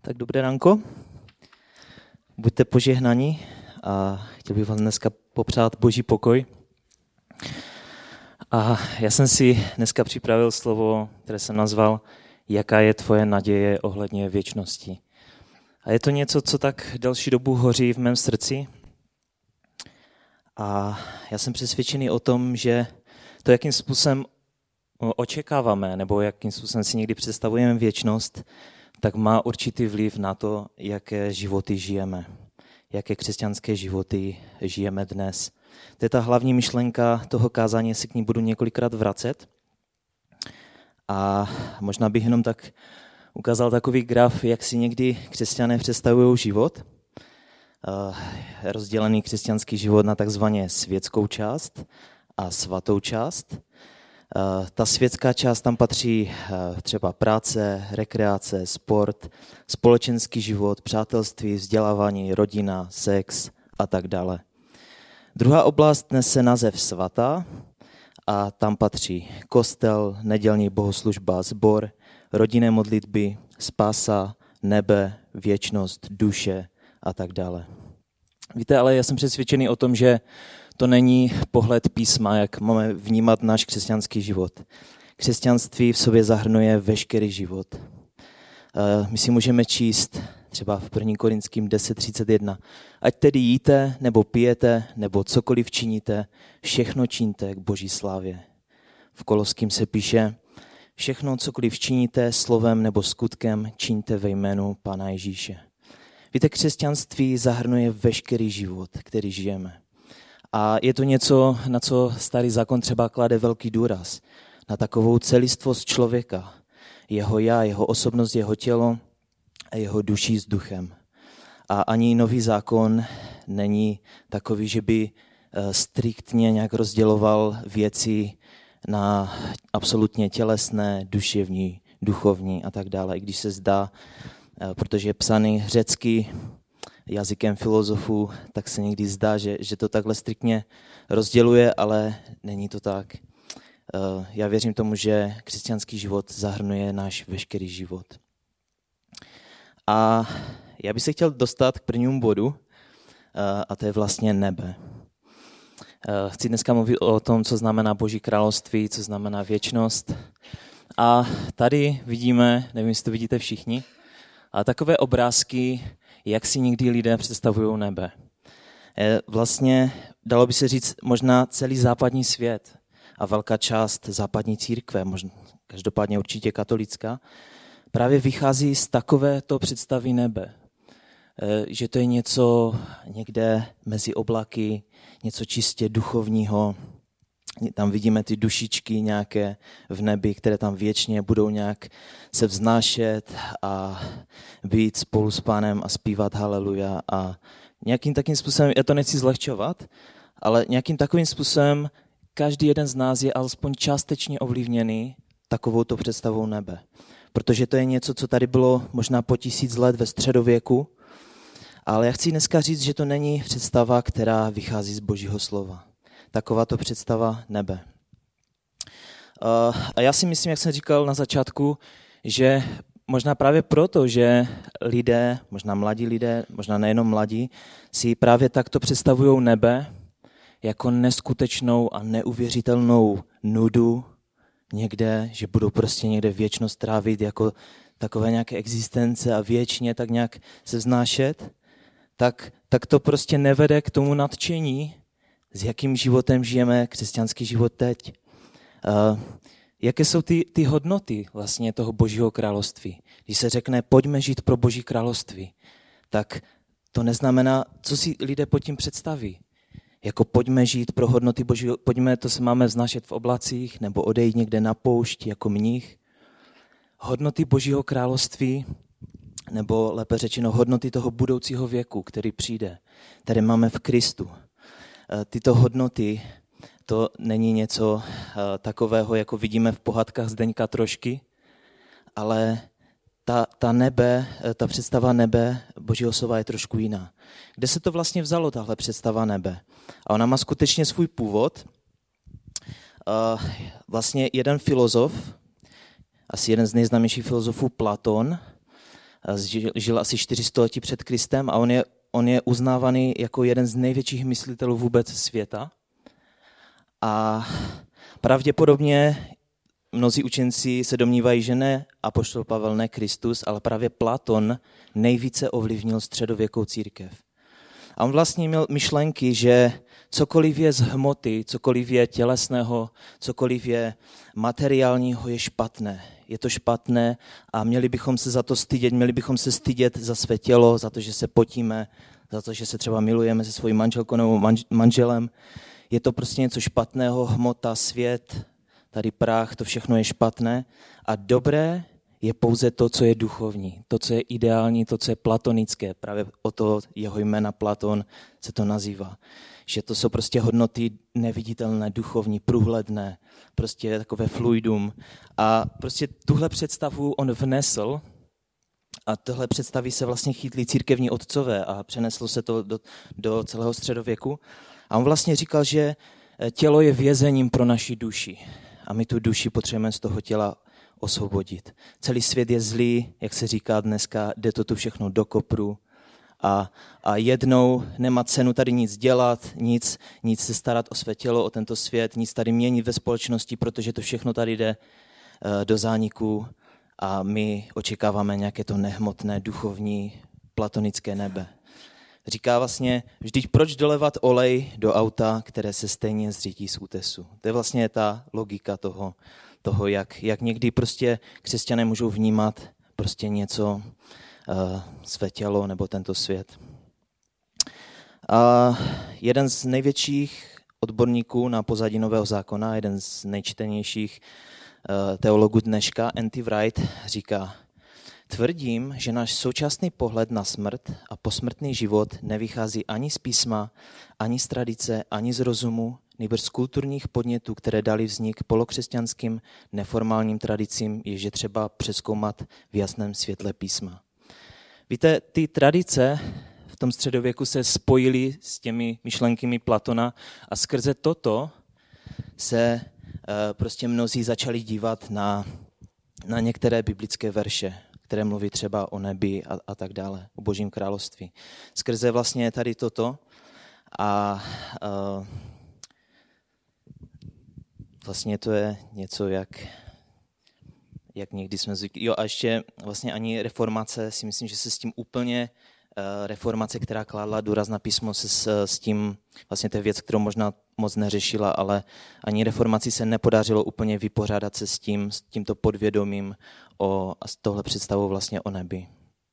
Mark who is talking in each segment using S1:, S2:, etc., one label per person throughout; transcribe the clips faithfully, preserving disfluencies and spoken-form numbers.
S1: Tak dobré ránko. Buďte požehnaní a chtěl bych vám dneska popřát Boží pokoj. A já jsem si dneska připravil slovo, které jsem nazval Jaká je tvoje naděje ohledně věčnosti. A je to něco, co tak delší dobu hoří v mém srdci. A já jsem přesvědčený o tom, že to, jakým způsobem očekáváme, nebo jakým způsobem si někdy představujeme věčnost, tak má určitý vliv na to, jaké životy žijeme, jaké křesťanské životy žijeme dnes. To je ta hlavní myšlenka toho kázání, se k ní budu několikrát vracet. A možná bych jenom tak ukázal takový graf, jak si někdy křesťané představují život. Rozdělený křesťanský život na takzvaně světskou část a svatou část. Ta světská část, tam patří třeba práce, rekreace, sport, společenský život, přátelství, vzdělávání, rodina, sex a tak dále. Druhá oblast nese název svatá a tam patří kostel, nedělní bohoslužba, sbor, rodinné modlitby, spása, nebe, věčnost, duše a tak dále. Víte, ale já jsem přesvědčený o tom, že to není pohled písma, jak máme vnímat náš křesťanský život. Křesťanství v sobě zahrnuje veškerý život. My si můžeme číst třeba v první Korinským deset třicet jedna. Ať tedy jíte, nebo pijete, nebo cokoliv činíte, všechno čiňte k Boží slávě. V Koloským se píše, všechno, cokoliv činíte, slovem nebo skutkem, čiňte ve jménu Pána Ježíše. Víte, křesťanství zahrnuje veškerý život, který žijeme. A je to něco, na co Starý zákon třeba klade velký důraz. Na takovou celistvost člověka. Jeho já, jeho osobnost, jeho tělo a jeho duší s duchem. A ani Nový zákon není takový, že by striktně nějak rozděloval věci na absolutně tělesné, duševní, duchovní a tak dále. I když se zdá, protože je psaný řecky, jazykem filozofů, tak se někdy zdá, že, že to takhle striktně rozděluje, ale není to tak. Já věřím tomu, že křesťanský život zahrnuje náš veškerý život. A já bych se chtěl dostat k prvnímu bodu, a to je vlastně nebe. Chci dneska mluvit o tom, co znamená Boží království, co znamená věčnost. A tady vidíme, nevím, jestli to vidíte všichni, ale takové obrázky, jak si někdy lidé představují nebe. Vlastně dalo by se říct možná celý západní svět a velká část západní církve, možná, každopádně určitě katolická, právě vychází z takovéto představy nebe. Že to je něco někde mezi oblaky, něco čistě duchovního. Tam vidíme ty dušičky nějaké v nebi, které tam věčně budou nějak se vznášet a být spolu s Pánem a zpívat haleluja. A nějakým takým způsobem, já to nechci zlehčovat, ale nějakým takovým způsobem každý jeden z nás je alespoň částečně ovlivněný takovouto představou nebe. Protože to je něco, co tady bylo možná po tisíc let ve středověku, ale já chci dneska říct, že to není představa, která vychází z Božího slova. Takováto představa nebe. A já si myslím, jak jsem říkal na začátku, že možná právě proto, že lidé, možná mladí lidé, možná nejenom mladí, si právě takto představují nebe jako neskutečnou a neuvěřitelnou nudu někde, že budou prostě někde věčnost trávit jako takové nějaké existence a věčně tak nějak se vznášet, tak, tak to prostě nevede k tomu nadšení, s jakým životem žijeme křesťanský život teď. Uh, jaké jsou ty, ty hodnoty vlastně toho Božího království? Když se řekne, pojďme žít pro Boží království, tak to neznamená, co si lidé pod tím představí. Jako pojďme žít pro hodnoty Božího, pojďme, to se máme vznášet v oblacích, nebo odejít někde na poušť jako mních. Hodnoty Božího království, nebo lépe řečeno hodnoty toho budoucího věku, který přijde, které máme v Kristu. Tyto hodnoty, to není něco takového, jako vidíme v pohádkách Zdeňka Trošky, ale ta, ta nebe, ta představa nebe Božího slova je trošku jiná. Kde se to vlastně vzalo, tahle představa nebe? A ona má skutečně svůj původ. Vlastně jeden filozof, asi jeden z nejznámějších filozofů, Platon, žil, žil asi čtyři století před Kristem a on je, on je uznávaný jako jeden z největších myslitelů vůbec světa. A pravděpodobně mnozí učenci se domnívají, že ne apoštol Pavel, ne Kristus, ale právě Platon nejvíce ovlivnil středověkou církev. A on vlastně měl myšlenky, že cokoliv je z hmoty, cokoliv je tělesného, cokoliv je materiálního, je špatné. Je to špatné a měli bychom se za to stydět, měli bychom se stydět za své tělo, za to, že se potíme, za to, že se třeba milujeme se svojí manželkou nebo manželem. Je to prostě něco špatného, hmota, svět, tady prach, to všechno je špatné. A dobré je pouze to, co je duchovní, to, co je ideální, to, co je platonické. Právě o to jeho jména Platon se to nazývá. Že to jsou prostě hodnoty neviditelné, duchovní, průhledné, prostě takové fluidum. A prostě tuhle představu on vnesl a tohle představy se vlastně chytli církevní otcové a přeneslo se to do, do celého středověku. A on vlastně říkal, že tělo je vězením pro naši duši a my tu duši potřebujeme z toho těla osvobodit. Celý svět je zlý, jak se říká dneska, jde to tu všechno do kopru a, a jednou nemá cenu tady nic dělat, nic, nic se starat o své tělo, o tento svět, nic tady měnit ve společnosti, protože to všechno tady jde uh, do zániku a my očekáváme nějaké to nehmotné, duchovní, platonické nebe. Říká vlastně, vždyť proč dolevat olej do auta, které se stejně zřítí z útesu. To je vlastně ta logika toho, toho jak, jak někdy prostě křesťané můžou vnímat prostě něco, uh, své tělo nebo tento svět. A jeden z největších odborníků na pozadí Nového zákona, jeden z nejčtenějších uh, teologů dneška, N T Wright, říká: tvrdím, že náš současný pohled na smrt a posmrtný život nevychází ani z písma, ani z tradice, ani z rozumu, nýbrž z kulturních podnětů, které dali vznik polokřesťanským neformálním tradicím, jež je třeba přezkoumat v jasném světle písma. Víte, ty tradice v tom středověku se spojily s těmi myšlenkami Platona a skrze toto se prostě mnozí začali dívat na, na některé biblické verše, které mluví třeba o nebi a, a tak dále, o Božím království. Skrze vlastně tady toto a uh, vlastně to je něco, jak, jak někdy jsme zvyklí. Jo a ještě vlastně ani reformace, si myslím, že se s tím úplně, uh, reformace, která kládla důraz na písmo, se s, s tím, vlastně to je věc, kterou možná moc neřešila, ale ani reformaci se nepodařilo úplně vypořádat se s tím, s tímto podvědomím o, a s tohle představou vlastně o nebi.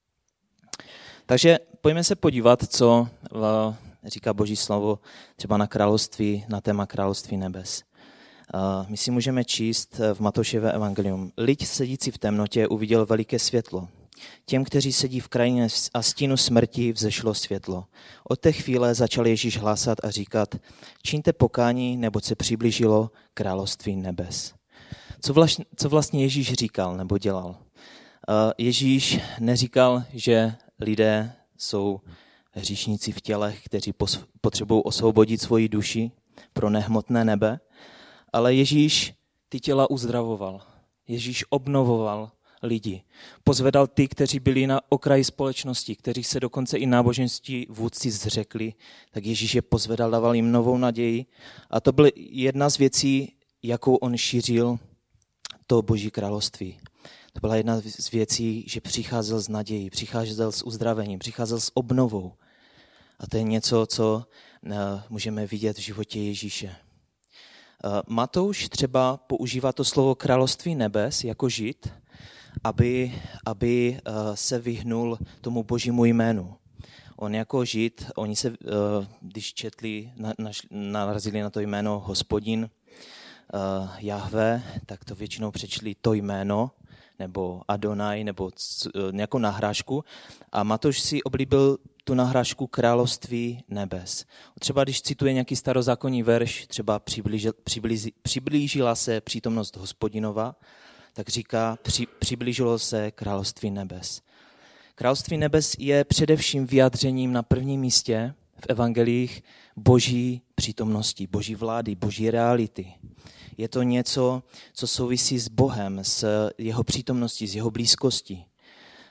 S1: Takže pojďme se podívat, co uh, říká Boží slovo třeba na království, na téma království nebes. Uh, my si můžeme číst v Matoušově evangelium. Lid sedící v temnotě uviděl veliké světlo. Těm, kteří sedí v krajině a stínu smrti, vzešlo světlo. Od té chvíle začal Ježíš hlásat a říkat: čiňte pokání, neboť se přiblížilo království nebes. Co vlastně, co vlastně Ježíš říkal nebo dělal? Uh, Ježíš neříkal, že lidé jsou hříšníci v tělech, kteří pos- potřebují osvobodit svoji duši pro nehmotné nebe, ale Ježíš ty těla uzdravoval. Ježíš obnovoval lidi. Pozvedal ty, kteří byli na okraji společnosti, kteří se dokonce i náboženství vůdci zřekli, tak Ježíš je pozvedal, dával jim novou naději. A to byla jedna z věcí, jakou on šířil to Boží království. To byla jedna z věcí, že přicházel s nadějí, přicházel s uzdravením, přicházel s obnovou. A to je něco, co můžeme vidět v životě Ježíše. Matouš třeba používá to slovo království nebes jako žid, aby, aby se vyhnul tomu Božímu jménu. On jako žid, oni se, když četli, narazili na to jméno Hospodin, Jahve, tak to většinou přečli to jméno, nebo Adonai, nebo nějakou nahrášku. A Matouš si oblíbil tu nahrášku království nebes. Třeba když cituje nějaký starozákonní verš, třeba přiblížil, přiblíži, přiblížila se přítomnost Hospodinova, tak říká, při, přiblížilo se království nebes. Království nebes je především vyjádřením na prvním místě v evangelích Boží přítomnosti, Boží vlády, Boží reality. Je to něco, co souvisí s Bohem, s jeho přítomností, s jeho blízkostí.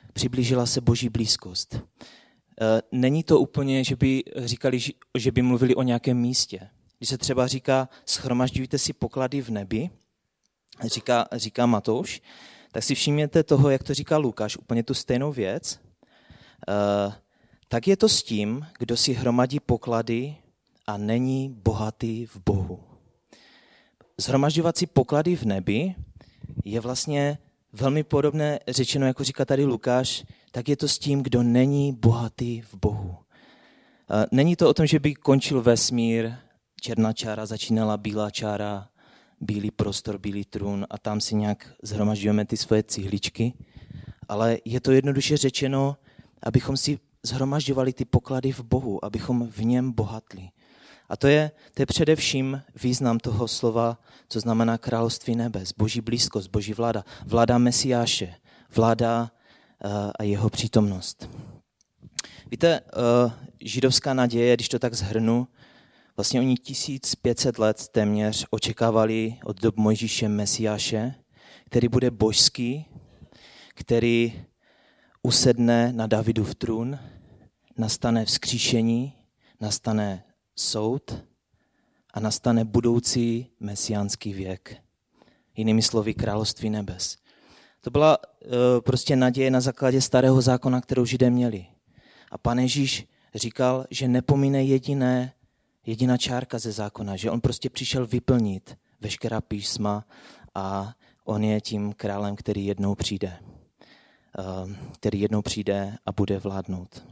S1: přiblížila se Boží blízkost. Není to úplně, že by říkali, že by mluvili o nějakém místě. Když se třeba říká, shromažďujte si poklady v nebi, říká, říká Matouš, tak si všimněte toho, jak to říká Lukáš, úplně tu stejnou věc. Tak je to s tím, kdo si hromadí poklady a není bohatý v Bohu. Shromažďovat si poklady v nebi je vlastně velmi podobné řečeno, jako říká tady Lukáš, tak je to s tím, kdo není bohatý v Bohu. Není to o tom, že by končil vesmír, černá čára začínala bílá čára, bílý prostor, bílý trůn a tam si nějak shromažďujeme ty svoje cihličky, ale je to jednoduše řečeno, abychom si shromažďovali ty poklady v Bohu, abychom v něm bohatli. A to je, to je především význam toho slova, co znamená království nebes, Boží blízkost, Boží vláda, vláda Mesiáše, vláda a jeho přítomnost. Víte, židovská naděje, když to tak shrnu, vlastně oni tisíc pět set let téměř očekávali od dob Mojžíše Mesiáše, který bude božský, který usedne na Davidův trůn, nastane vzkříšení, nastane soud a nastane budoucí mesiánský věk. Jinými slovy království nebes. To byla uh, prostě naděje na základě starého zákona, kterou Židé měli. A Pán Ježíš říkal, že nepomíne jediné, jediná čárka ze zákona, že on prostě přišel vyplnit veškerá písma a on je tím králem, který jednou přijde. Uh, který jednou přijde a bude vládnout.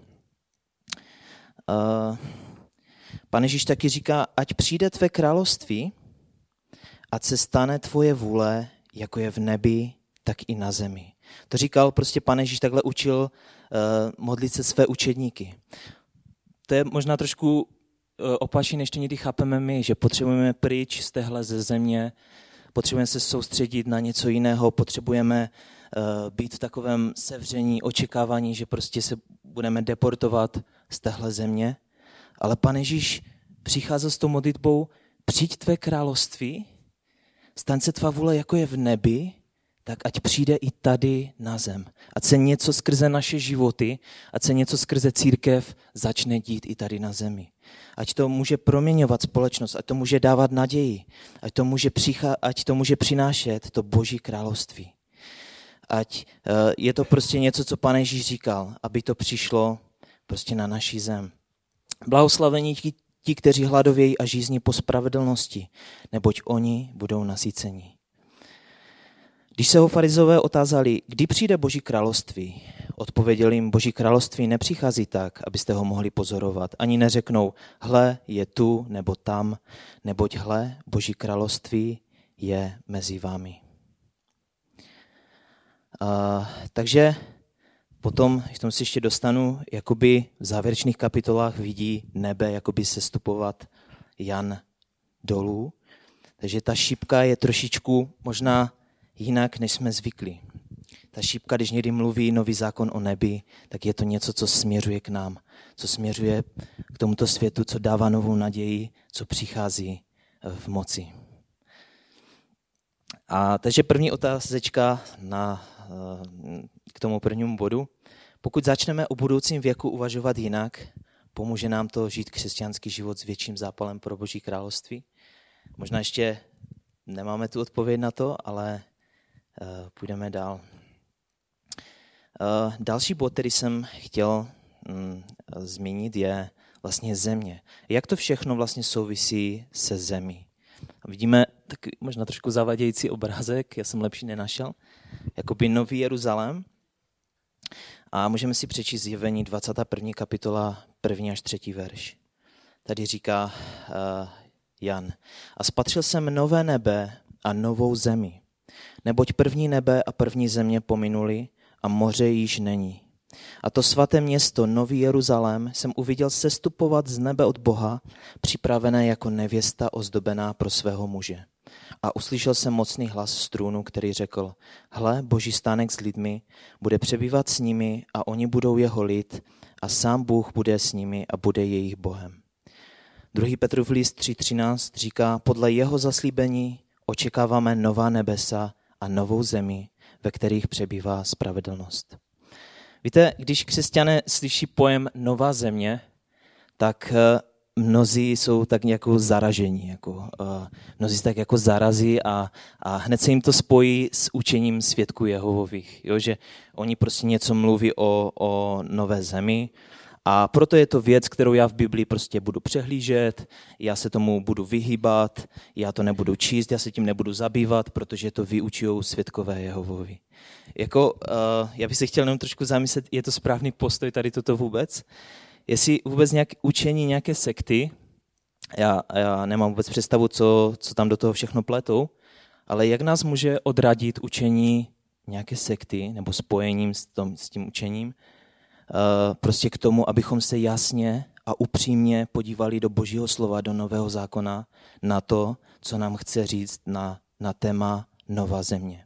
S1: Uh, Pán Ježíš taky říká, ať přijde tvé království, ať se stane tvoje vůle, jako je v nebi, tak i na zemi. To říkal prostě Pán Ježíš, takhle učil uh, modlit se své učedníky. To je možná trošku uh, opačně, než to někdy chápeme my, že potřebujeme pryč z téhle ze země, potřebujeme se soustředit na něco jiného, potřebujeme uh, být v takovém sevření, očekávání, že prostě se budeme deportovat z téhle země. Ale Pán Ježíš přicházel s tou modlitbou, přijď tvé království, staň se tvá vůle, jako je v nebi, tak ať přijde i tady na zem. Ať se něco skrze naše životy, ať se něco skrze církev začne dít i tady na zemi. Ať to může proměňovat společnost, ať to může dávat naději, ať to může, přichá, ať to může přinášet to Boží království. Ať uh, je to prostě něco, co Pán Ježíš říkal, aby to přišlo prostě na naší zem. Blahoslavení ti, ti, kteří hladovějí a žízní po spravedlnosti, neboť oni budou nasyceni. Když se ho farizové otázali, kdy přijde Boží království, odpověděl jim, Boží království nepřichází tak, abyste ho mohli pozorovat. Ani neřeknou, hle, je tu nebo tam, neboť hle, Boží království je mezi vámi. Uh, takže potom, když tomu si ještě dostanu, jakoby v závěrečných kapitolách vidí nebe, jakoby sestupovat Jan dolů. Takže ta šípka je trošičku možná jinak, než jsme zvyklí. Ta šípka, když někdy mluví nový zákon o nebi, tak je to něco, co směřuje k nám, co směřuje k tomuto světu, co dává novou naději, co přichází v moci. A takže první otázečka na, k tomu prvnímu bodu. Pokud začneme o budoucím věku uvažovat jinak, pomůže nám to žít křesťanský život s větším zápalem pro Boží království? Možná ještě nemáme tu odpověď na to, ale uh, půjdeme dál. Uh, další bod, který jsem chtěl um, zmínit, je vlastně země. Jak to všechno vlastně souvisí se zemí? Vidíme taky možná trošku zavadějící obrázek, já jsem lepší nenašel, jakoby Nový Jeruzalém. A můžeme si přečíst Zjevení dvacátá první kapitola, první až třetí verš. Tady říká uh, Jan. A spatřil jsem nové nebe a novou zemi. Neboť první nebe a první země pominuli a moře již není. A to svaté město, Nový Jeruzalém, jsem uviděl sestupovat z nebe od Boha, připravené jako nevěsta ozdobená pro svého muže. A uslyšel jsem mocný hlas z trůnu, který řekl, hle, Boží stánek s lidmi, bude přebývat s nimi a oni budou jeho lid a sám Bůh bude s nimi a bude jejich Bohem. druhý Petrův list tři třináct říká, podle jeho zaslíbení očekáváme nová nebesa a novou zemi, ve kterých přebývá spravedlnost. Víte, když křesťané slyší pojem nová země, tak mnozí jsou tak jako zaražení. Jako, uh, mnozí se tak jako zarazí a, a hned se jim to spojí s učením svědků Jehovových. Jo? Že oni prostě něco mluví o, o nové zemi a proto je to věc, kterou já v Biblii prostě budu přehlížet, já se tomu budu vyhýbat, já to nebudu číst, já se tím nebudu zabývat, protože to vyučují svědkové Jehovovi. Jako, uh, já bych se chtěl jenom trošku zamyslet, je to správný postoj tady toto vůbec? Jestli vůbec nějaké učení, nějaké sekty, já, já nemám vůbec představu, co, co tam do toho všechno pletou, ale jak nás může odradit učení nějaké sekty nebo spojením s, tom, s tím učením, uh, prostě k tomu, abychom se jasně a upřímně podívali do Božího slova, do Nového zákona, na to, co nám chce říct na, na téma Nová země.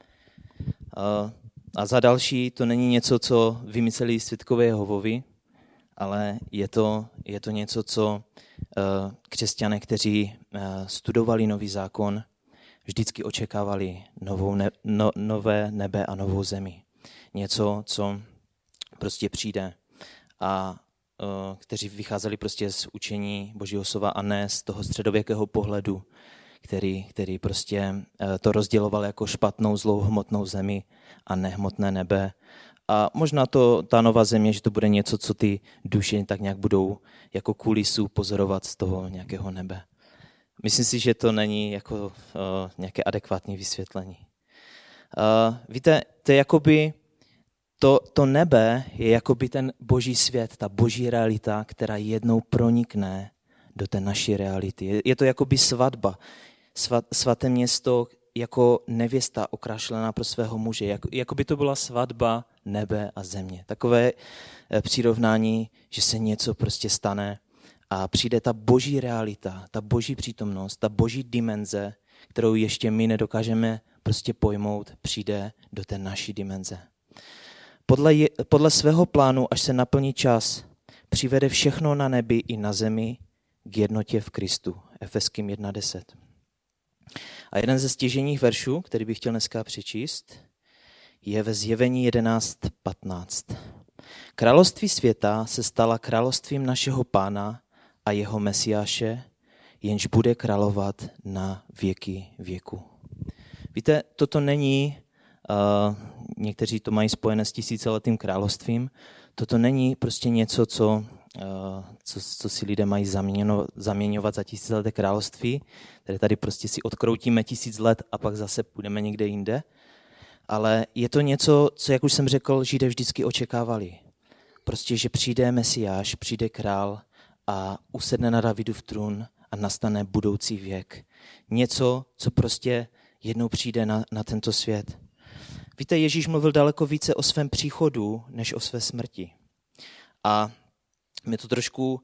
S1: Uh, a za další, to není něco, co vymysleli svědkové Jehovovi, ale je to, je to něco, co uh, křesťané, kteří uh, studovali Nový zákon, vždycky očekávali novou ne, no, nové nebe a novou zemi. Něco, co prostě přijde. A uh, kteří vycházeli prostě z učení Božího slova a ne z toho středověkého pohledu, který, který prostě uh, to rozděloval jako špatnou, zlou hmotnou zemi a nehmotné nebe. A možná to, ta nová země, že to bude něco, co ty duše tak nějak budou jako kulisu pozorovat z toho nějakého nebe. Myslím si, že to není jako uh, nějaké adekvátní vysvětlení. Uh, víte, to je jakoby, to, to nebe je jakoby ten boží svět, ta boží realita, která jednou pronikne do té naší reality. Je, je to jakoby svatba, svat, svaté město jako nevěsta okrašlená pro svého muže. Jak, jakoby to byla svatba nebe a země. Takové přirovnání, že se něco prostě stane a přijde ta boží realita, ta boží přítomnost, ta boží dimenze, kterou ještě my nedokážeme prostě pojmout, přijde do té naší dimenze. Podle, je, podle svého plánu, až se naplní čas, přivede všechno na nebi i na zemi k jednotě v Kristu. Efeským jedna deset. A jeden ze stěžejních veršů, který bych chtěl dneska přečíst, je ve Zjevení jedenáct patnáct. Království světa se stala královstvím našeho Pána a jeho Mesiáše, jenž bude královat na věky věku. Víte, toto není, uh, někteří to mají spojené s tisíciletým královstvím, toto není prostě něco, co, uh, co, co si lidé mají zaměňo, zaměňovat za tisícileté království, které tady prostě si odkroutíme tisíc let a pak zase půjdeme někde jinde. Ale je to něco, co, jak už jsem řekl, Židé vždycky očekávali. Prostě, že přijde Mesiáš, přijde král a usedne na Davidův trůn a nastane budoucí věk. Něco, co prostě jednou přijde na, na tento svět. Víte, Ježíš mluvil daleko více o svém příchodu, než o své smrti. A mě to trošku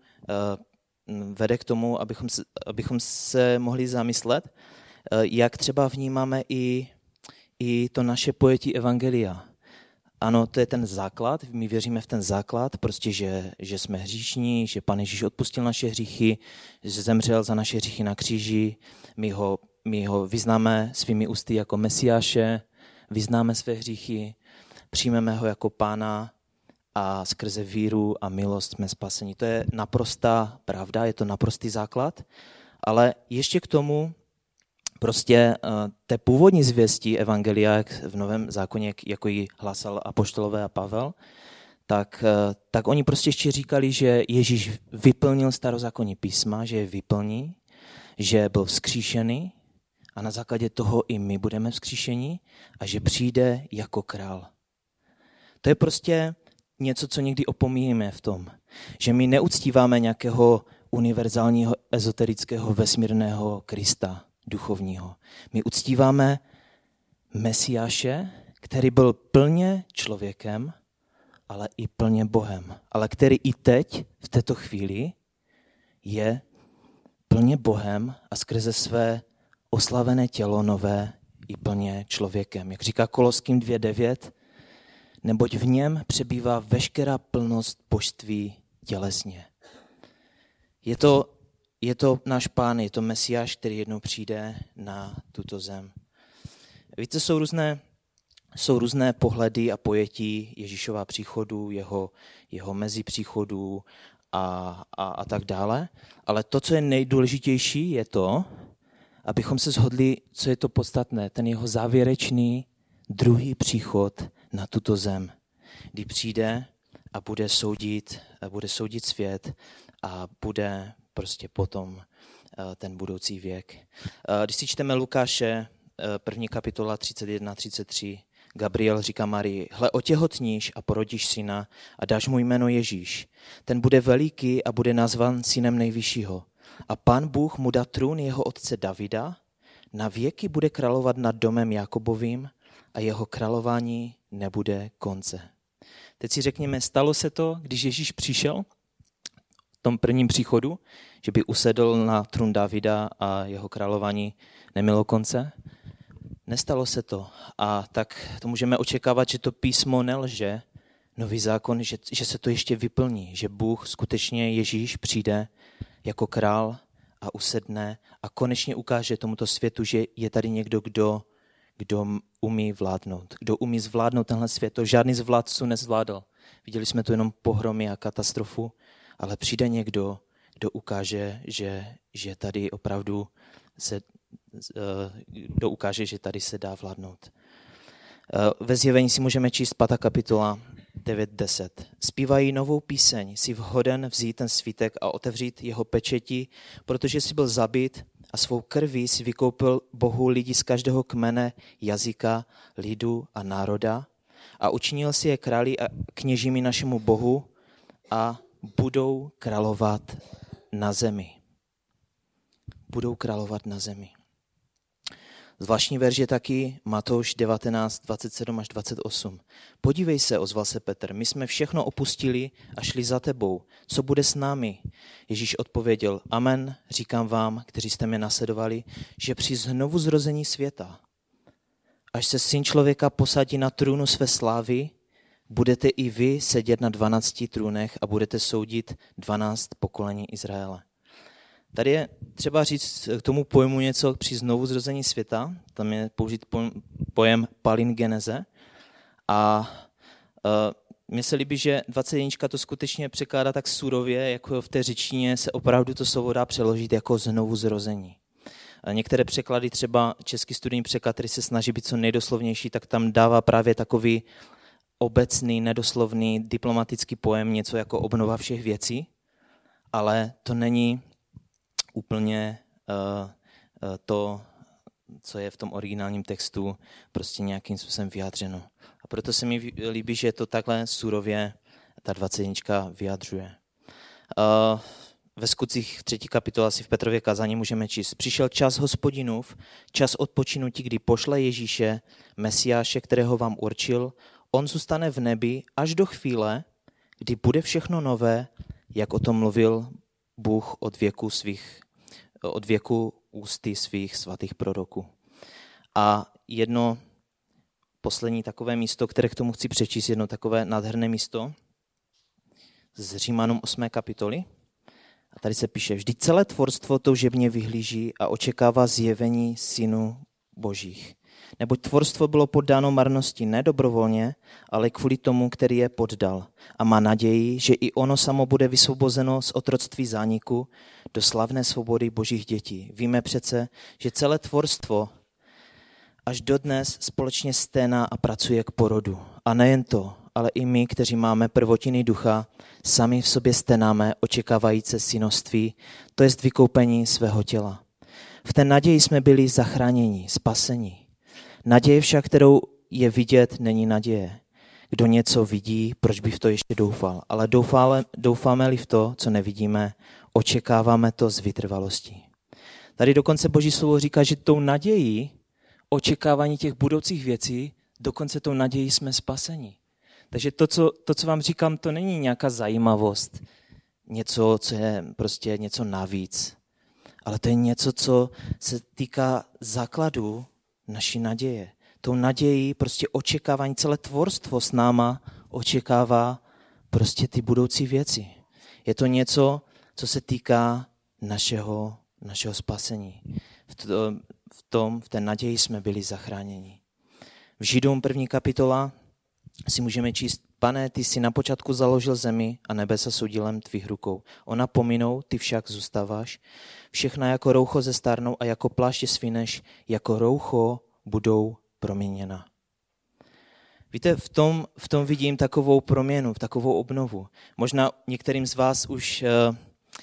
S1: uh, vede k tomu, abychom se, abychom se mohli zamyslet, uh, jak třeba vnímáme i I to naše pojetí evangelia. Ano, to je ten základ, my věříme v ten základ, prostě, že, že jsme hříšní, že Pán Ježíš odpustil naše hříchy, že zemřel za naše hříchy na kříži, my ho, my ho vyznáme svými ústy jako Mesiáše, vyznáme své hříchy, přijmeme ho jako Pána a skrze víru a milost jsme spaseni. To je naprostá pravda, je to naprostý základ, ale ještě k tomu prostě té původní zvěsti evangelia, jak v Novém zákoně, jako ji hlásal apoštolové a Pavel, tak, tak oni prostě ještě říkali, že Ježíš vyplnil starozákonní písma, že je vyplní, že byl vzkříšený a na základě toho i my budeme vzkříšeni a že přijde jako král. To je prostě něco, co někdy opomíjíme v tom, že my neuctíváme nějakého univerzálního, ezoterického, vesmírného Krista, duchovního. My uctíváme Mesiáše, který byl plně člověkem, ale i plně Bohem. Ale který i teď, v této chvíli, je plně Bohem a skrze své oslavené tělo nové i plně člověkem. Jak říká Koloským dvě devět, neboť v něm přebývá veškerá plnost božství tělesně. Je to Je to náš Pán, je to Mesiáš, který jednou přijde na tuto zem. Víte, jsou různé jsou různé pohledy a pojetí Ježíšova příchodu, jeho, jeho mezi příchodů a, a, a tak dále. Ale to, co je nejdůležitější, je to, abychom se shodli, co je to podstatné, ten jeho závěrečný druhý příchod na tuto zem, kdy přijde a bude soudit, a bude soudit svět a bude prostě potom ten budoucí věk. Když si čteme Lukáše, první kapitola třicet jedna třicet tři, Gabriel říká Marii, hle, otěhotníš a porodíš syna a dáš mu jméno Ježíš. Ten bude veliký a bude nazvan synem nejvyššího. A Pán Bůh mu dá trůn jeho otce Davida, na věky bude královat nad domem Jakobovým a jeho králování nebude konce. Teď si řekněme, stalo se to, když Ježíš přišel v tom prvním příchodu, že by usedl na trůn Davida a jeho králování nemělo konce? Nestalo se to. A tak to můžeme očekávat, že to písmo nelže, nový zákon, že, že se to ještě vyplní, že Bůh skutečně Ježíš přijde jako král a usedne a konečně ukáže tomuto světu, že je tady někdo, kdo, kdo umí vládnout. Kdo umí zvládnout tenhle svět. To žádný z vládců nezvládl. Viděli jsme tu jenom pohromy a katastrofu, ale přijde někdo, kdo ukáže, že, že tady opravdu se kdo ukáže, že tady se dá vládnout. Ve Zjevení si můžeme číst pátá kapitola devět deset. Zpívají novou píseň, jsi vhoden vzít ten svítek a otevřít jeho pečeti, protože jsi byl zabit a svou krví si vykoupil Bohu lidi z každého kmene, jazyka, lidu a národa a učinil si je králi a kněžími našemu Bohu a budou královat na zemi. Budou královat na zemi. Zvláštní verš je taky Matouš devatenáct dvacet sedm až dvacet osm. Podívej se, ozval se Petr, my jsme všechno opustili a šli za tebou. Co bude s námi? Ježíš odpověděl, amen, říkám vám, kteří jste mě nasledovali, že při znovu zrození světa, až se Syn člověka posadí na trůnu své slávy, budete i vy sedět na dvanácti trůnech a budete soudit dvanáct pokolení Izraele. Tady je třeba říct k tomu pojmu něco při znovu zrození světa. Tam je použít pojem palingeneze. A uh, mně se líbí, že dvacet jedna to skutečně překládá tak surově, jako v té řečtině se opravdu to slovo dá přeložit jako znovu zrození. A některé překlady, třeba český studijní překlad, který se snaží být co nejdoslovnější, tak tam dává právě takový obecný, nedoslovný, diplomatický pojem, něco jako obnova všech věcí, ale to není úplně uh, uh, to, co je v tom originálním textu, prostě nějakým způsobem vyjádřeno. A proto se mi líbí, že to takhle surově ta dvacet jedna vyjadřuje. Uh, ve Skutcích třetí kapitola si v Petrově kázání můžeme číst. Přišel čas Hospodinův, čas odpočinutí, kdy pošle Ježíše, Mesiáše, kterého vám určil. On zůstane v nebi až do chvíle, kdy bude všechno nové, jak o tom mluvil Bůh od věku svých, od věku ústy svých svatých proroků. A jedno poslední takové místo, které k tomu chci přečíst, jedno takové nádherné místo z Římanům osmé kapitoly. A tady se píše, vždyť celé tvorstvo toužebně vyhlíží a očekává zjevení synů božích. Neboť tvorstvo bylo poddáno marnosti ne dobrovolně, ale kvůli tomu, který je poddal. A má naději, že i ono samo bude vysvobozeno z otroctví zániku do slavné svobody božích dětí. Víme přece, že celé tvorstvo až dodnes společně sténá a pracuje k porodu. A nejen to, ale i my, kteří máme prvotiny ducha, sami v sobě sténáme, očekávající synoství, to jest vykoupení svého těla. V té naději jsme byli zachráněni, spaseni. Naděje však, kterou je vidět, není naděje. Kdo něco vidí, proč by v to ještě doufal? Ale doufáme, doufáme-li v to, co nevidíme, očekáváme to s vytrvalostí. Tady dokonce Boží slovo říká, že tou nadějí, očekávání těch budoucích věcí, dokonce tou nadějí jsme spaseni. Takže to co, to, co vám říkám, to není nějaká zajímavost, něco, co je prostě něco navíc, ale to je něco, co se týká základu naší naděje. Tou nadějí prostě očekávání, celé tvorstvo s náma očekává prostě ty budoucí věci. Je to něco, co se týká našeho, našeho spasení. V, to, v tom, v té naději jsme byli zachráněni. V Židům první kapitola si můžeme číst: Pane, ty jsi na počátku založil zemi a nebesa jsou dílem tvých rukou. Ona pominou, ty však zůstáváš. Všechna jako roucho zestárnou a jako pláště svineš, jako roucho budou proměněna. Víte, v tom, v tom vidím takovou proměnu, takovou obnovu. Možná některým z vás už uh,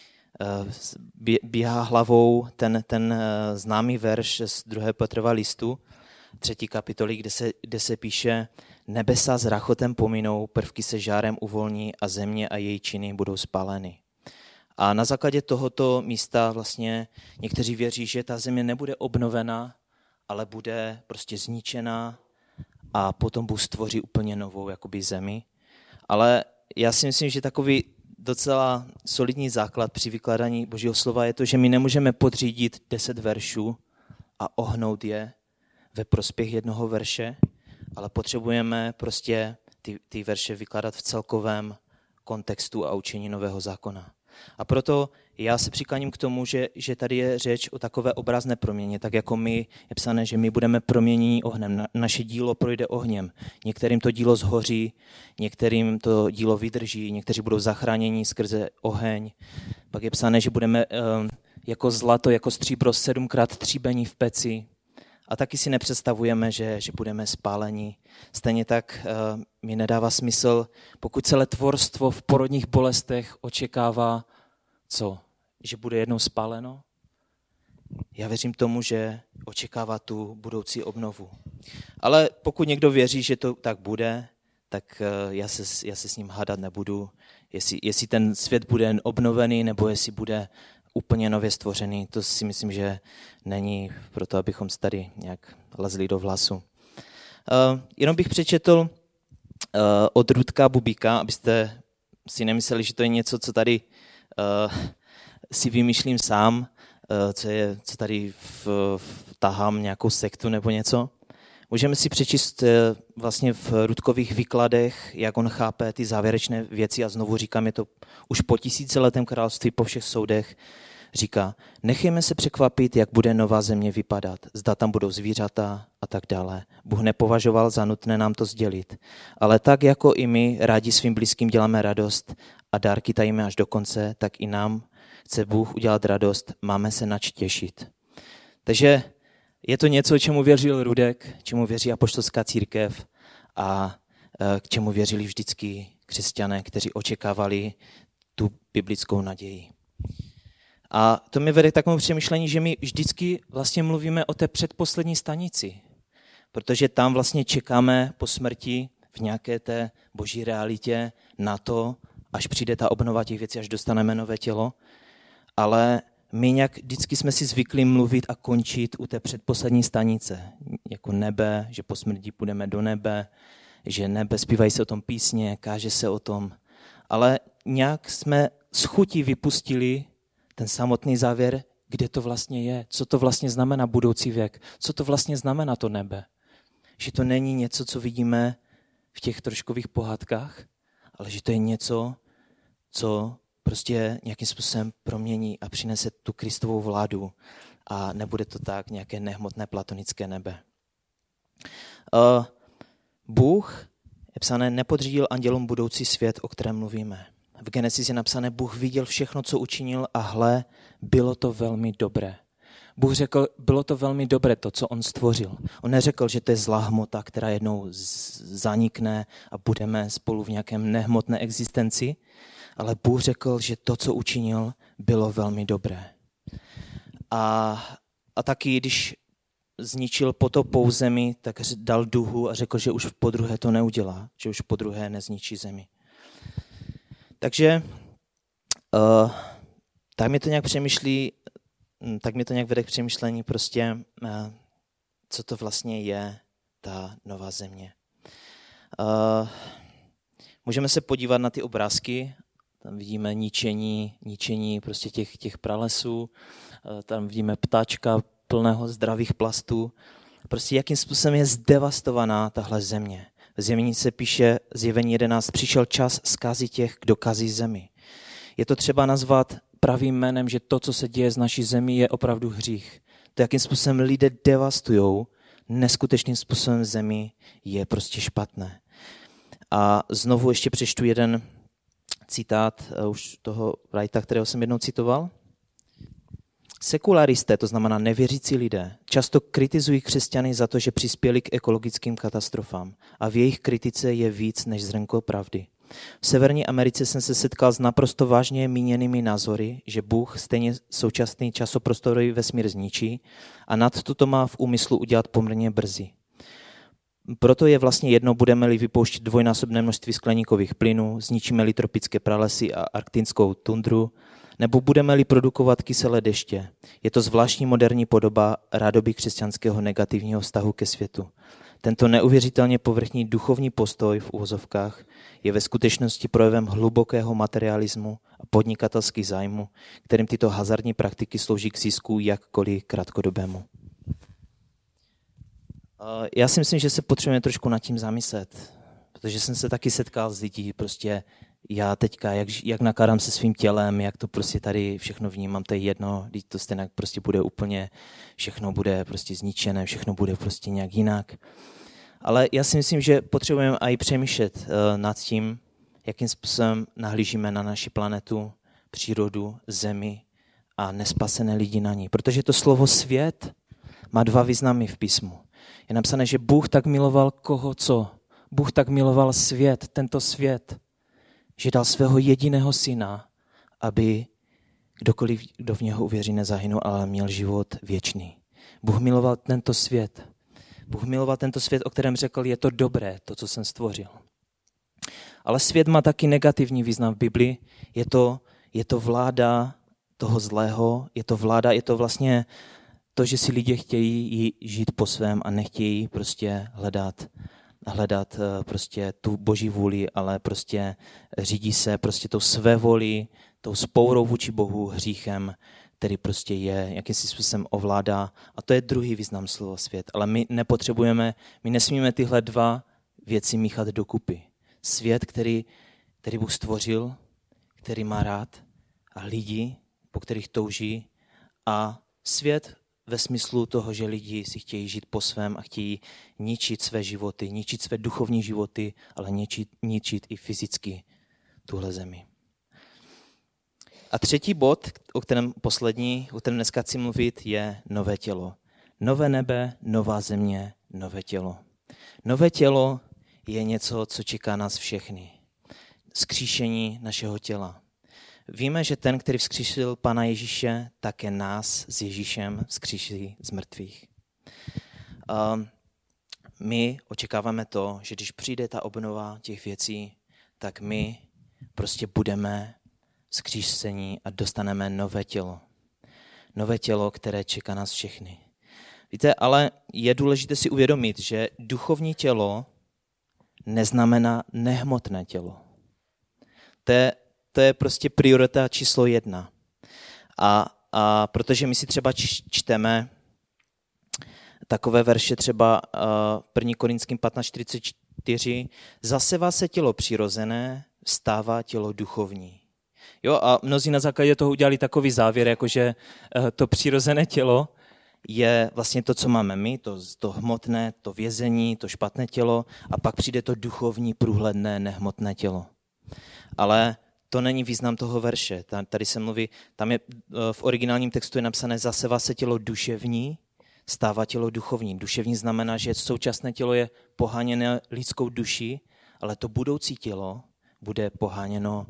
S1: uh, běhá hlavou ten, ten uh, známý verš z druhé Petrova listu, třetí kapitoly, kde se, kde se píše: Nebesa s rachotem pominou, prvky se žárem uvolní a země a její činy budou spáleny. A na základě tohoto místa vlastně někteří věří, že ta země nebude obnovena, ale bude prostě zničená a potom Bůh stvoří úplně novou jakoby zemi. Ale já si myslím, že takový docela solidní základ při vykládání Božího slova je to, že my nemůžeme podřídit deset veršů a ohnout je ve prospěch jednoho verše, ale potřebujeme prostě ty, ty verše vykládat v celkovém kontextu a učení nového zákona. A proto já se přikláním k tomu, že, že tady je řeč o takové obrazné proměně, tak jako my je psané, že my budeme proměněni ohněm. Na, naše dílo projde ohněm. Některým to dílo zhoří, některým to dílo vydrží, někteří budou zachráněni skrze oheň. Pak je psané, že budeme um, jako zlato, jako stříbro sedmkrát tříbení v peci. A taky si nepředstavujeme, že, že budeme spáleni. Stejně tak uh, mi nedává smysl, pokud celé tvorstvo v porodních bolestech očekává, co? Že bude jednou spáleno? Já věřím tomu, že očekává tu budoucí obnovu. Ale pokud někdo věří, že to tak bude, tak uh, já, se, já se s ním hádat nebudu. Jestli, jestli ten svět bude obnovený, nebo jestli bude úplně nově stvořený, to si myslím, že není proto, abychom se tady nějak lezli do vlasu. Uh, jenom bych přečetl uh, od Rudka Bubíka, abyste si nemysleli, že to je něco, co tady uh, si vymýšlím sám, uh, co, je, co tady v, v, tahám nějakou sektu nebo něco. Můžeme si přečíst uh, vlastně v Rudkových výkladech, jak on chápe ty závěrečné věci, a znovu říkám, je to už po tisíciletém království, po všech soudech. Říká: nechejme se překvapit, jak bude nová země vypadat, zda tam budou zvířata a tak dále. Bůh nepovažoval za nutné nám to sdělit. Ale tak, jako i my rádi svým blízkým děláme radost a dárky tajíme až do konce, tak i nám chce Bůh udělat radost, máme se nač těšit. Takže je to něco, čemu věřil Rudek, čemu věří apoštolská církev a k čemu věřili vždycky křesťané, kteří očekávali tu biblickou naději. A to mi vede k takovému přemýšlení, že my vždycky vlastně mluvíme o té předposlední stanici, protože tam vlastně čekáme po smrti v nějaké té boží realitě na to, až přijde ta obnova těch věcí, až dostaneme nové tělo. Ale my nějak vždycky jsme si zvykli mluvit a končit u té předposlední stanice, jako nebe, že po smrti půjdeme do nebe, že nebe, zpívají se o tom písně, káže se o tom. Ale nějak jsme z chutí vypustili ten samotný závěr, kde to vlastně je, co to vlastně znamená budoucí věk, co to vlastně znamená to nebe. Že to není něco, co vidíme v těch troškových pohádkách, ale že to je něco, co prostě nějakým způsobem promění a přinese tu Kristovou vládu a nebude to tak nějaké nehmotné platonické nebe. Uh, Bůh, je psané, nepodřídil andělům budoucí svět, o kterém mluvíme. V Genesis je napsané, Bůh viděl všechno, co učinil, a hle, bylo to velmi dobré. Bůh řekl, bylo to velmi dobré to, co on stvořil. On neřekl, že to je zlá hmota, která jednou zanikne a budeme spolu v nějakém nehmotné existenci, ale Bůh řekl, že to, co učinil, bylo velmi dobré. A, a taky, když zničil potopou zemi, tak dal duhu a řekl, že už podruhé to neudělá, že už podruhé nezničí zemi. Takže uh, tak mi to nějak přemýšlí, tak mi to nějak vede k přemýšlení prostě, uh, co to vlastně je ta nová země. Uh, můžeme se podívat na ty obrázky, tam vidíme ničení, ničení prostě těch, těch pralesů, uh, tam vidíme ptáčka plného zdravých plastů. Prostě jakým způsobem je zdevastovaná tahle země. V Zjevení se píše, Zjevení jedenáct, přišel čas zkazit těch, kdo kazí zemi. Je to třeba nazvat pravým jménem, že to, co se děje z naší zemí, je opravdu hřích. To, jakým způsobem lidé devastujou neskutečným způsobem v zemi, je prostě špatné. A znovu ještě přečtu jeden citát už toho Wrighta, kterého jsem jednou citoval. Sekularisté, to znamená nevěřící lidé, často kritizují křesťany za to, že přispěli k ekologickým katastrofám a v jejich kritice je víc než zrnko pravdy. V Severní Americe jsem se setkal s naprosto vážně míněnými názory, že Bůh stejně současný časoprostorový vesmír zničí a nad toto má v úmyslu udělat poměrně brzy. Proto je vlastně jedno, budeme-li vypouštět dvojnásobné množství skleníkových plynů, zničíme-li tropické pralesy a arktickou tundru, nebo budeme-li produkovat kyselé deště. Je to zvláštní moderní podoba rádoby křesťanského negativního vztahu ke světu. Tento neuvěřitelně povrchní duchovní postoj v uvozovkách je ve skutečnosti projevem hlubokého materialismu a podnikatelských zájmů, kterým tyto hazardní praktiky slouží k zisku jakkoliv krátkodobému. Já si myslím, že se potřebujeme trošku nad tím zamyslet, protože jsem se taky setkal s lidí, prostě já teďka, jak, jak nakládám se svým tělem, jak to prostě tady všechno vnímám, to je jedno, teď to stejně prostě bude úplně, všechno bude prostě zničené, všechno bude prostě nějak jinak. Ale já si myslím, že potřebujeme i přemýšlet uh, nad tím, jakým způsobem nahlížíme na naši planetu, přírodu, zemi a nespasené lidi na ní. Protože to slovo svět má dva významy v písmu. Je napsané, že Bůh tak miloval koho co? Bůh tak miloval svět, tento svět, že dal svého jediného syna, aby kdokoliv, kdo v něho uvěří, nezahynul, ale měl život věčný. Bůh miloval tento svět. Bůh miloval tento svět, o kterém řekl, je to dobré, to, co jsem stvořil. Ale svět má taky negativní význam v Biblii. Je to, je to vláda toho zlého, je to vláda, je to vlastně to, že si lidé chtějí žít po svém a nechtějí prostě hledat, hledat prostě tu boží vůli, ale prostě řídí se prostě tou své vůli, tou spourou vůči Bohu, hříchem, který prostě je, jakýmsi způsobem ovládá. A to je druhý význam slova svět. Ale my nepotřebujeme, my nesmíme tyhle dva věci míchat dokupy. Svět, který, který Bůh stvořil, který má rád, a lidi, po kterých touží, a svět ve smyslu toho, že lidi si chtějí žít po svém a chtějí ničit své životy, ničit své duchovní životy, ale ničit, ničit i fyzicky tuhle zemi. A třetí bod, o kterém poslední, o kterém dneska chci mluvit, je nové tělo. Nové nebe, nová země, nové tělo. Nové tělo je něco, co čeká nás všechny. Vzkříšení našeho těla. Víme, že ten, který vzkříšil Pana Ježíše, také nás s Ježíšem vzkříší z mrtvých. My očekáváme to, že když přijde ta obnova těch věcí, tak my prostě budeme vzkříšení a dostaneme nové tělo. Nové tělo, které čeká nás všechny. Víte, ale je důležité si uvědomit, že duchovní tělo neznamená nehmotné tělo. To je, to je prostě priorita číslo jedna. A, a protože my si třeba čteme takové verše třeba první Korinským patnáct čtyřicet čtyři, zasevá se tělo přirozené, vstává tělo duchovní. Jo, a mnozí na základě toho udělali takový závěr, jakože to přirozené tělo je vlastně to, co máme my, to, to hmotné, to vězení, to špatné tělo, a pak přijde to duchovní, průhledné, nehmotné tělo. Ale to není význam toho verše. Tady se mluví, tam je v originálním textu je napsané, zasevá se tělo duševní, stává tělo duchovní. Duševní znamená, že současné tělo je poháněné lidskou duší, ale to budoucí tělo bude poháněno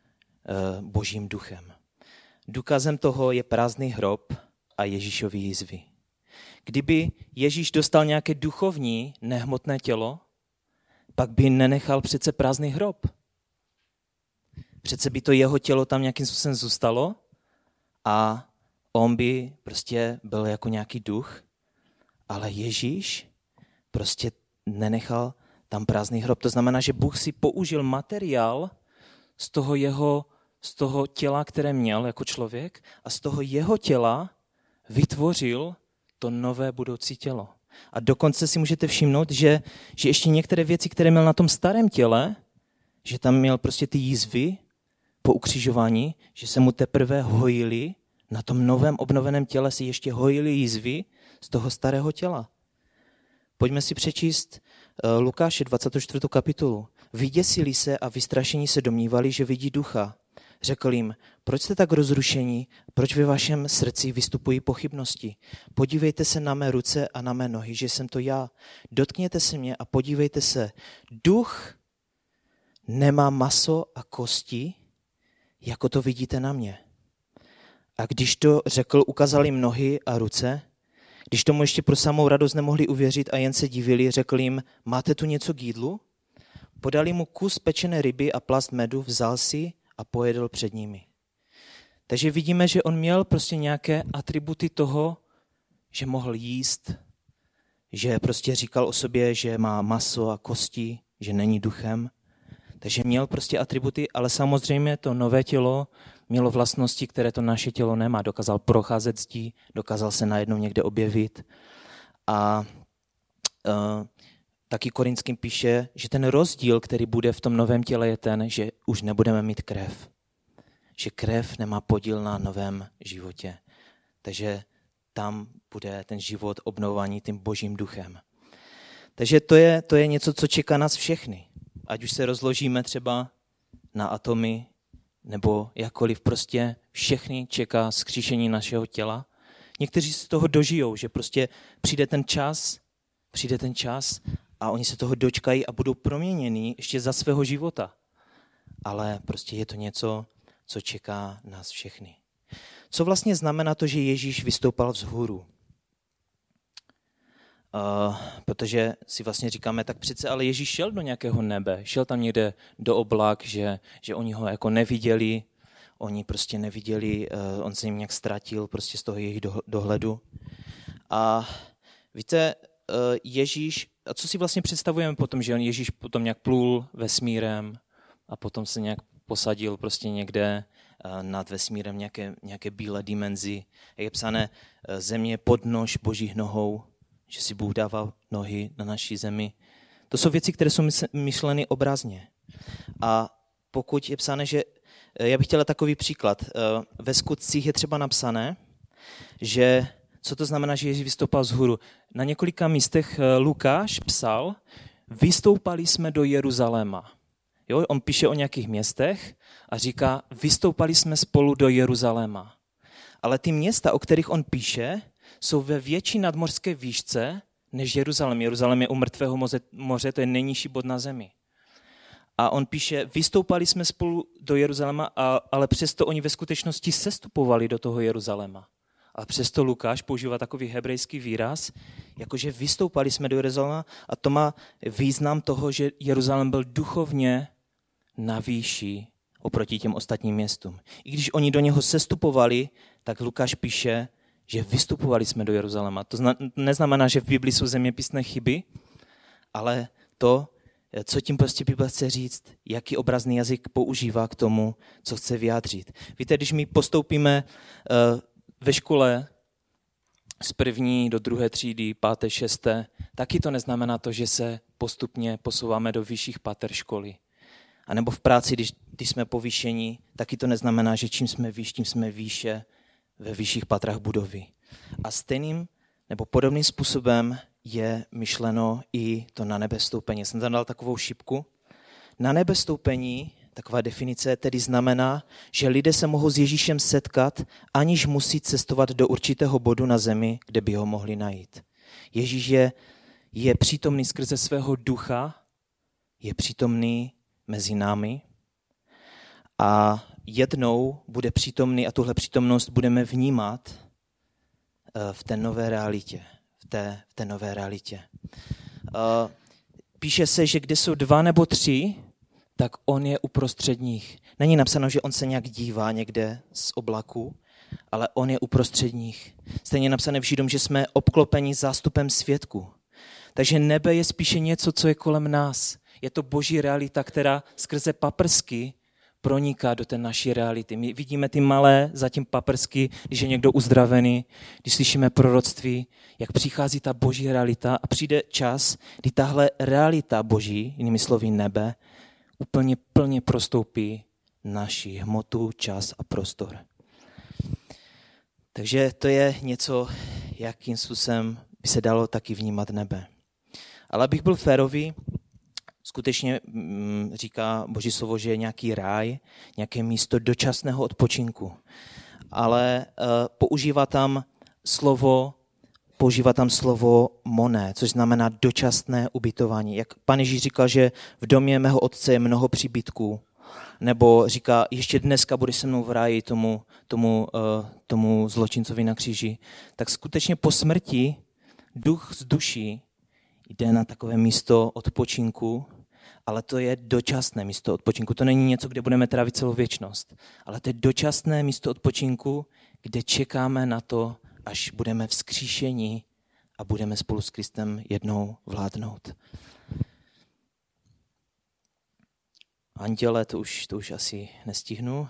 S1: Božím duchem. Důkazem toho je prázdný hrob a Ježíšovy jizvy. Kdyby Ježíš dostal nějaké duchovní, nehmotné tělo, pak by nenechal přece prázdný hrob. Přece by to jeho tělo tam nějakým způsobem zůstalo a on by prostě byl jako nějaký duch, ale Ježíš prostě nenechal tam prázdný hrob. To znamená, že Bůh si použil materiál z toho jeho z toho těla, které měl jako člověk, a z toho jeho těla vytvořil to nové budoucí tělo. A dokonce si můžete všimnout, že, že ještě některé věci, které měl na tom starém těle, že tam měl prostě ty jizvy po ukřižování, že se mu teprve hojily, na tom novém obnoveném těle si ještě hojily jizvy z toho starého těla. Pojďme si přečíst Lukáše dvacátou čtvrtou kapitolu. Vyděsili se a vystrašení se domnívali, že vidí ducha. Řekl jim, proč jste tak rozrušení, proč ve vašem srdci vystupují pochybnosti? Podívejte se na mé ruce a na mé nohy, že jsem to já. Dotkněte se mě a podívejte se. Duch nemá maso a kosti, jako to vidíte na mě. A když to řekl, ukázal jim nohy a ruce. Když tomu ještě pro samou radost nemohli uvěřit a jen se divili, řekl jim, máte tu něco k jídlu? Podali mu kus pečené ryby a plast medu, vzal si a pojedl před nimi. Takže vidíme, že on měl prostě nějaké atributy toho, že mohl jíst, že prostě říkal o sobě, že má maso a kosti, že není duchem. Takže měl prostě atributy, ale samozřejmě to nové tělo mělo vlastnosti, které to naše tělo nemá. Dokázal procházet zdí, dokázal se najednou někde objevit. A uh, taky Korinským píše, že ten rozdíl, který bude v tom novém těle, je ten, že už nebudeme mít krev. Že krev nemá podíl na novém životě. Takže tam bude ten život obnovovaný tím Božím duchem. Takže to je, to je něco, co čeká nás všechny. Ať už se rozložíme třeba na atomy, nebo jakkoliv, prostě všechny čeká zkříšení našeho těla. Někteří se toho dožijou, že prostě přijde ten čas, přijde ten čas a oni se toho dočkají a budou proměněni ještě za svého života. Ale prostě je to něco, co čeká nás všechny. Co vlastně znamená to, že Ježíš vystoupal vzhůru? Uh, protože si vlastně říkáme, tak přece ale Ježíš šel do nějakého nebe, šel tam někde do oblak, že, že oni ho jako neviděli, oni prostě neviděli, uh, on se jim nějak ztratil prostě z toho jejich dohledu. A víte, uh, Ježíš, a co si vlastně představujeme potom, že on Ježíš potom nějak plul vesmírem a potom se nějak posadil prostě někde uh, nad vesmírem nějaké, nějaké bílé dimenzi. Je psané, uh, země pod nož Božích nohou, že si Bůh dává nohy na naší zemi. To jsou věci, které jsou myšleny obrazně. A pokud je psané, že, já bych chtěla takový příklad, ve skutcích je třeba napsané, že, co to znamená, že Ježíš vystoupal vzhůru. Na několika místech Lukáš psal, vystoupali jsme do Jeruzaléma. Jo, on píše o nějakých městech a říká, vystoupali jsme spolu do Jeruzaléma. Ale ty města, o kterých on píše, jsou ve větší nadmořské výšce než Jeruzalém. Jeruzalém je u mrtvého moře, to je nejnižší bod na zemi. A on píše, vystoupali jsme spolu do Jeruzaléma, ale přesto oni ve skutečnosti sestupovali do toho Jeruzaléma. A přesto Lukáš používá takový hebrejský výraz, jakože vystoupali jsme do Jeruzaléma a to má význam toho, že Jeruzalém byl duchovně na výši oproti těm ostatním městům. I když oni do něho sestupovali, tak Lukáš píše, že vystupovali jsme do Jeruzaléma. To zna, neznamená, že v Biblii jsou zeměpisné chyby, ale to, co tím prostě Bible chce říct, jaký obrazný jazyk používá k tomu, co chce vyjádřit. Víte, když my postoupíme uh, ve škole z první do druhé třídy, páté, šesté, taky to neznamená to, že se postupně posouváme do vyšších pater školy. A nebo v práci, když, když jsme povýšení, taky to neznamená, že čím jsme výš, tím jsme výše ve vyšších patrách budovy. A stejným nebo podobným způsobem je myšleno i to na nebe vstoupení. Jsem tam dal takovou šipku. Na nebe vstoupení, taková definice, tedy znamená, že lidé se mohou s Ježíšem setkat, aniž musí cestovat do určitého bodu na zemi, kde by ho mohli najít. Ježíš je, je přítomný skrze svého ducha, je přítomný mezi námi a jednou bude přítomný a tuhle přítomnost budeme vnímat v té nové realitě. V té, v té nové realitě. Píše se, že kde jsou dva nebo tři, tak on je uprostřed nich. Není napsáno, že on se nějak dívá někde z oblaku, ale on je uprostřed nich. Stejně napsané v Židům, že jsme obklopeni zástupem svědků. Takže nebe je spíše něco, co je kolem nás. Je to boží realita, která skrze paprsky proniká do té naší reality. My vidíme ty malé zatím paprsky, když je někdo uzdravený, když slyšíme proroctví, jak přichází ta boží realita a přijde čas, kdy tahle realita boží, jinými slovy nebe, úplně plně prostoupí naši hmotu, čas a prostor. Takže to je něco, jakým způsobem by se dalo taky vnímat nebe. Ale abych byl férový, skutečně mm, říká Boží slovo, že je nějaký ráj, nějaké místo dočasného odpočinku. Ale uh, používá tam slovo, používá tam slovo moné, což znamená dočasné ubytování. Jak Pán Ježíš říkal, že v domě mého otce je mnoho příbytků, nebo říká, ještě dneska budeš se mnou v ráji tomu, tomu, uh, tomu zločincovi na kříži, tak skutečně po smrti duch z duší jde na takové místo odpočinku, ale to je dočasné místo odpočinku. To není něco, kde budeme trávit celou věčnost, ale to je dočasné místo odpočinku, kde čekáme na to, až budeme vzkříšeni a budeme spolu s Kristem jednou vládnout. Anděle, to už, to už asi nestihnu.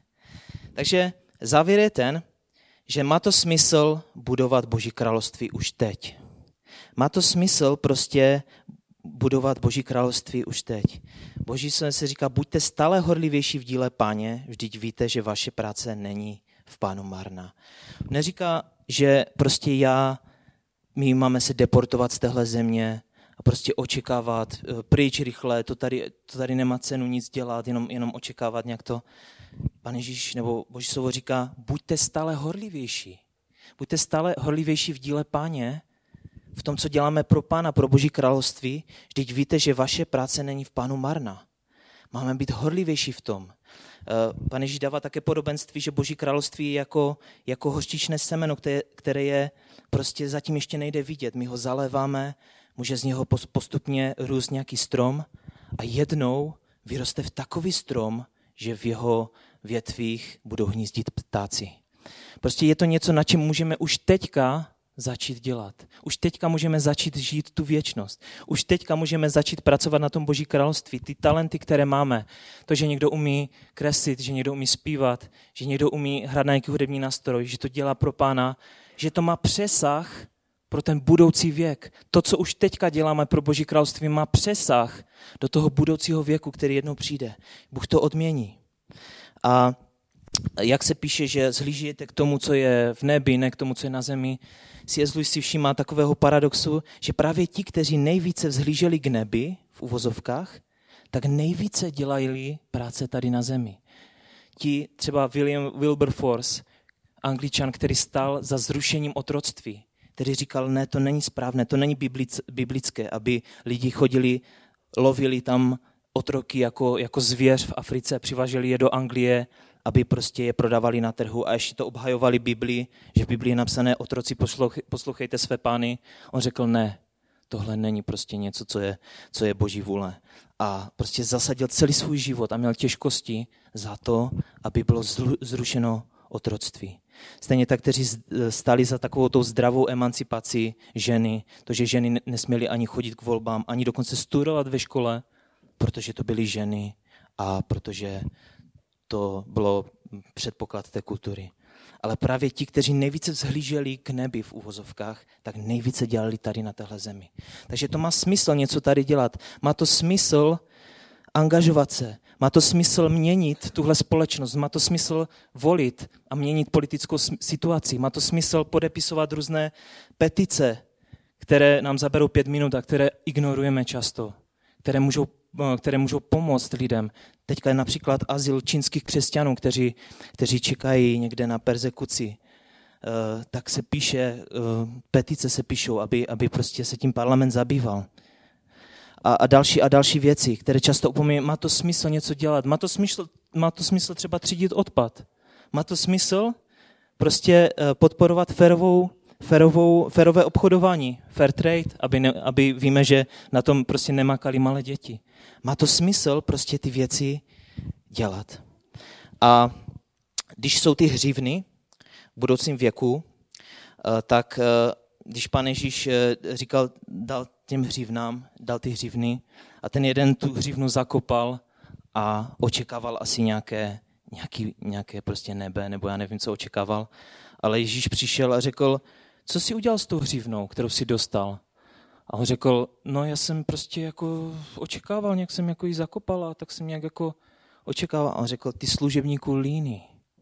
S1: Takže závěr je ten, že má to smysl budovat Boží království už teď. Má to smysl prostě budovat Boží království už teď. Boží slovo se říká, buďte stále horlivější v díle Páně, vždyť víte, že vaše práce není v Pánu marná. Neříká, že prostě já, my máme se deportovat z téhle země a prostě očekávat pryč rychle, to tady, to tady nemá cenu nic dělat, jenom, jenom očekávat nějak to. Pane Ježíš, nebo Boží slovo říká, buďte stále horlivější. Buďte stále horlivější v díle Páně, v tom, co děláme pro Pána, pro Boží království, vždyť víte, že vaše práce není v Pánu marná. Máme být horlivější v tom. Pán Ježíš dává také podobenství, že Boží království je jako, jako hořčičné semeno, které, které je prostě zatím ještě nejde vidět. My ho zaléváme, může z něho postupně růst nějaký strom a jednou vyroste v takový strom, že v jeho větvích budou hnízdit ptáci. Prostě je to něco, na čem můžeme už teďka začít dělat. Už teďka můžeme začít žít tu věčnost. Už teďka můžeme začít pracovat na tom Boží království. Ty talenty, které máme, to, že někdo umí kreslit, že někdo umí zpívat, že někdo umí hrát na nějaký hudební nástroj, že to dělá pro Pána, že to má přesah pro ten budoucí věk. To, co už teďka děláme pro Boží království, má přesah do toho budoucího věku, který jednou přijde. Bůh to odmění. A jak se píše, že zhlížíte k tomu, co je v nebi, ne k tomu, co je na zemi, C S. Lewis si všímá takového paradoxu, že právě ti, kteří nejvíce vzhlíželi k nebi v uvozovkách, tak nejvíce dělají práce tady na zemi. Ti třeba William Wilberforce, Angličan, který stál za zrušením otroctví, který říkal, ne, to není správné, to není biblické, aby lidi chodili, lovili tam otroky jako, jako zvěř v Africe, přiváželi je do Anglie, aby prostě je prodávali na trhu a ještě to obhajovali Biblii, že v Biblii je napsané otroci, poslouchejte své pány. On řekl ne, tohle není prostě něco, co je, co je Boží vůle. A prostě zasadil celý svůj život a měl těžkosti za to, aby bylo zrušeno otroctví. Stejně tak, kteří stali za takovou tou zdravou emancipaci ženy, to, že ženy nesměly ani chodit k volbám, ani dokonce studovat ve škole, protože to byly ženy a protože to bylo předpoklad té kultury. Ale právě ti, kteří nejvíce vzhlíželi k nebi v uvozovkách, tak nejvíce dělali tady na téhle zemi. Takže to má smysl něco tady dělat. Má to smysl angažovat se. Má to smysl měnit tuhle společnost. Má to smysl volit a měnit politickou situaci. Má to smysl podepisovat různé petice, které nám zaberou pět minut a které ignorujeme často, které můžou které můžou pomoct lidem. Teďka je například azyl čínských křesťanů, kteří, kteří čekají někde na perzekuci. Tak se píše, petice se píšou, aby, aby prostě se tím parlament zabýval. A, a další a další věci, které často upomínají, má to smysl něco dělat, má to smysl, má to smysl třeba třídit odpad. Má to smysl prostě podporovat férovou Férovou, férové obchodování, fair trade, aby, ne, aby víme, že na tom prostě nemakali malé děti. Má to smysl prostě ty věci dělat. A když jsou ty hřívny v budoucím věku, tak když Pán Ježíš říkal, dal těm hřívnám, dal ty hřívny a ten jeden tu hřívnu zakopal a očekával asi nějaké, nějaký, nějaké prostě nebe, nebo já nevím, co očekával, ale Ježíš přišel a řekl, co jsi udělal s tou hřívnou, kterou jsi dostal? A on řekl, no já jsem prostě jako očekával, nějak jsem jako ji zakopal, tak jsem nějak jako očekával. A on řekl, ty služebníku líný,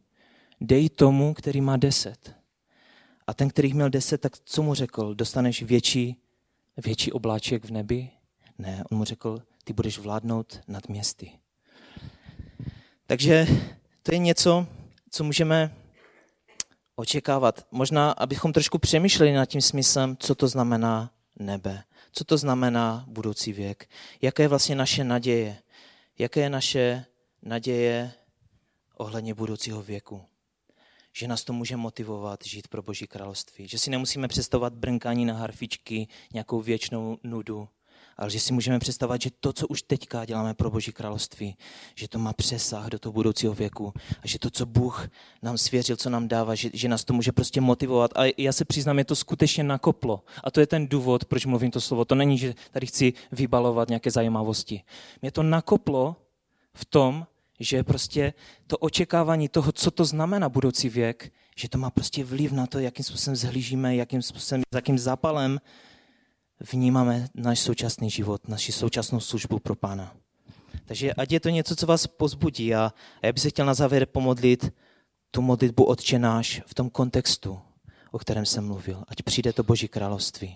S1: dej tomu, který má deset. A ten, který měl deset, tak co mu řekl? Dostaneš větší větší obláček v nebi? Ne, on mu řekl, ty budeš vládnout nad městy. Takže to je něco, co můžeme očekávat. Možná, abychom trošku přemýšleli nad tím smyslem, co to znamená nebe. Co to znamená budoucí věk. Jaké je vlastně naše naděje. Jaké je naše naděje ohledně budoucího věku. Že nás to může motivovat žít pro Boží království. Že si nemusíme představovat brnkání na harfičky, nějakou věčnou nudu, ale že si můžeme představovat, že to, co už teďka děláme pro Boží království, že to má přesah do toho budoucího věku a že to, co Bůh nám svěřil, co nám dává, že, že nás to může prostě motivovat. A já se přiznám, je to skutečně nakoplo. A to je ten důvod, proč mluvím to slovo. To není, že tady chci vybalovat nějaké zajímavosti. Mě to nakoplo v tom, že prostě to očekávání toho, co to znamená budoucí věk, že to má prostě vliv na to, jakým způsobem zhlížíme, jakým způsobem, s jakým zápalem vnímáme náš současný život, naši současnou službu pro Pána. Takže ať je to něco, co vás pozbudí a, a já bych se chtěl na závěr pomodlit tu modlitbu Otče náš v tom kontextu, o kterém jsem mluvil. Ať přijde to Boží království.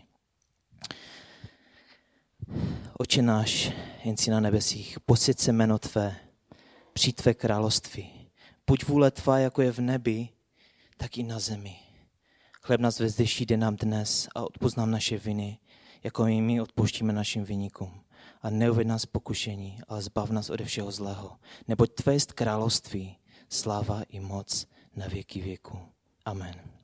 S1: Otče náš, jen si na nebesích, posvěť se jméno Tvé, přijď Tvé království. Buď vůle Tvá, jako je v nebi, tak i na zemi. Chléb nás ve zdejší den nám dnes a odpusť nám naše viny, jako i my odpouštíme našim viníkům. A neuved nás pokušení, ale zbav nás ode všeho zlého. Neboť Tvé jest království, sláva i moc na věky věku. Amen.